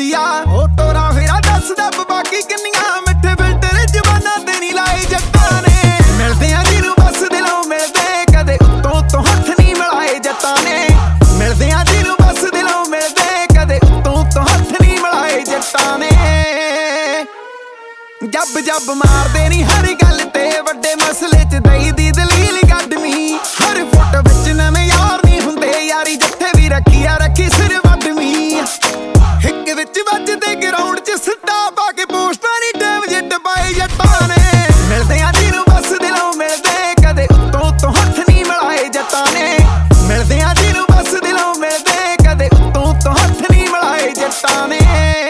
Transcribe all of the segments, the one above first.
ਹੁੰਦੀ ਆ। ਉਹ ਟੋਰਾ ਫੇਰਾ ਦੱਸਦਾ ਬਾਕੀ ਕਿੰਨੀਆਂ ਮਿੱਠੇ ਫਿਲਟਰ ਜਵਾਨਾਂ ਤੇ ਨਹੀਂ ਲਾਏ ਜੱਟਾਂ ਨੇ। ਮਿਲਦੇ ਆ ਜਿਹਨੂੰ ਬਸ ਦਿਲੋਂ ਮਿਲਦੇ, ਕਦੇ ਉੱਤੋਂ ਉੱਤੋਂ ਹੱਥ ਨਹੀਂ ਮਿਲਾਏ ਜੱਟਾਂ ਨੇ। ਮਿਲਦੇ ਆ ਜਿਹਨੂੰ ਬਸ ਦਿਲੋਂ ਮਿਲਦੇ, ਕਦੇ ਉੱਤੋਂ ਉੱਤੋਂ ਹੱਥ ਨਹੀਂ ਮਿਲਾਏ ਜੱਟਾਂ ਨੇ। ਜੱਬ ਜੱਬ ਮਾਰਦੇ ਨਹੀਂ ਹਰ ਗੱਲ ਤੇ, ਵੱਡੇ ਮਸਲੇ 'ਚ ਦਈ ਦੀ ਦਲੀਲ ਕੱਢਵੀਂ। ਹਰ ਫੁੱਟ ਵਿੱਚ ਨਵੇਂ ਯਾਰ ਨਹੀਂ ਹੁੰਦੇ, ਯਾਰੀ ਜਿੱਥੇ ਵੀ ਰੱਖੀ ਆ ਰੱਖੀ ਸਿਰ ਵੱਢਵੀਂ। ਹਿੱਕ ਵਿੱਚ ਵੱਜਦੇ ਗਰਾਊਂਡ 'ਚ ਸਿੱਟਾ ਪਾ ਕੇ ਪੋਸਟਾਂ ਨਹੀਂ ਟੈਮ ਜਿੱਟ ਪਾਏ ਜੱਟਾਂ ਨੇ। ਮਿਲਦੇ ਆ ਜਿਹਨੂੰ ਬਸ ਦਿਲੋਂ ਮਿਲਦੇ, ਕਦੇ ਉੱਤੋਂ ਉੱਤੋਂ ਹੱਥ ਨਹੀਂ ਮਿਲਾਏ ਜੱਟਾਂ ਨੇ। ਮਿਲਦੇ ਆ ਜਿਹਨੂੰ ਬਸ ਦਿਲੋਂ ਮਿਲਦੇ, ਕਦੇ ਉੱਤੋਂ ਉੱਤੋਂ ਹੱਥ ਨਹੀਂ ਮਿਲਾਏ ਜੱਟਾਂ ਨੇ।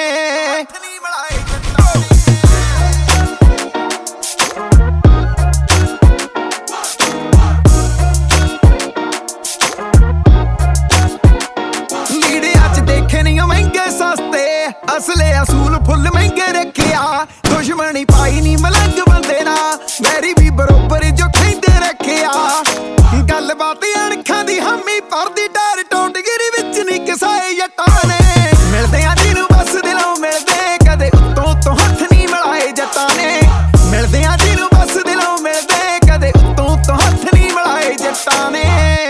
ਮਹਿੰਗੇ ਸਸਤੇ ਅਸਲੇ ਅਸੂਲ ਫੁੱਲ ਮਹਿੰਗੇ ਰੱਖਿਆ। ਦੁਸ਼ਮਣੀ ਪਾਈ ਨੀ ਮਲੰਗ ਬੰਦੇ ਨਾ, ਵੈਰੀ ਵੀ ਬਰੋਬਰ ਜੋ ਖੈਂਦੇ ਰੱਖਿਆ। ਗੱਲਬਾਤ ਅਣਖਾਂ ਦੀ ਹਾਮੀ ਭਰਦੀ ਡਰ ਟੋਟਗਿਰੀ ਵਿੱਚ ਨੀ ਕਿਸਾਏ ਜੱਟਾਂ ਨੇ। ਮਿਲਦੇ ਆ ਜਿਹਨੂੰ ਬਸ ਦਿਲੋਂ ਮਿਲਦੇ, ਕਦੇ ਉੱਤੋਂ ਉੱਤੋਂ ਹੱਥ ਨਹੀਂ ਮਿਲਾਏ ਜੱਟਾਂ ਨੇ। ਮਿਲਦੇ ਆ ਜਿਹਨੂੰ ਬਸ ਦਿਲੋਂ ਮਿਲਦੇ, ਕਦੇ ਉੱਤੋਂ ਉੱਤੋਂ ਹੱਥ ਨਹੀਂ ਮਿਲਾਏ ਜੱਟਾਂ ਨੇ।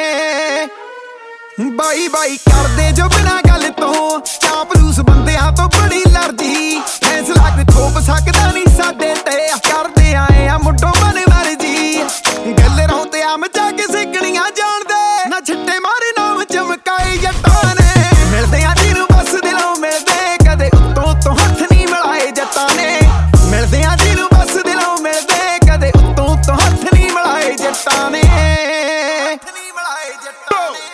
ਬਾਈ ਬਾਈ ਕਰਦੇ ਜੋ ਬਿਨਾਂ ਗੱਲ ਤੋਂ, ਚਾਪਲੂਸ ਬੰਦਿਆਂ ਤੋਂ ਬੜੀ ਲਰਜੀ। ਫੈਸਲਾ ਕੋਈ ਥੋਪ ਸਕਦਾ ਨਹੀਂ ਸਾਡੇ ਤੇ, ਕਰਦੇ ਆਏ ਆ ਮੁੱਢੋਂ ਮਨ ਮਰਜੀ। ਗੱਲ ਰੋਂ ਤੇ ਆ ਮਚਾ ਕੇ ਸਿੱਕਣੀਆਂ ਜਾਣਦੇ, ਨਾ ਛਿੱਟੇ ਮਾਰੇ ਨਾਮ ਚਮਕਾਏ ਜੱਟਾਂ ਨੇ। ਮਿਲਦੇ ਆ ਜਿਹਨੂੰ ਬਸ ਦਿਲੋਂ ਮਿਲਦੇ, ਕਦੇ ਉੱਤੋਂ ਉੱਤੋਂ ਹੱਥ ਨਹੀਂ ਮਿਲਾਏ ਜੱਟਾਂ ਨੇ। ਮਿਲਦੇ ਆ ਜਿਹਨੂੰ ਬਸ ਦਿਲੋਂ ਮਿਲਦੇ, ਕਦੇ ਉੱਤੋਂ ਉੱਤੋਂ ਹੱਥ ਨਹੀਂ ਮਿਲਾਏ ਜੱਟਾਂ ਨੇ। ਹੱਥ ਨਹੀਂ ਮਿਲਾਏ ਜੱਟਾਂ ਨੇ।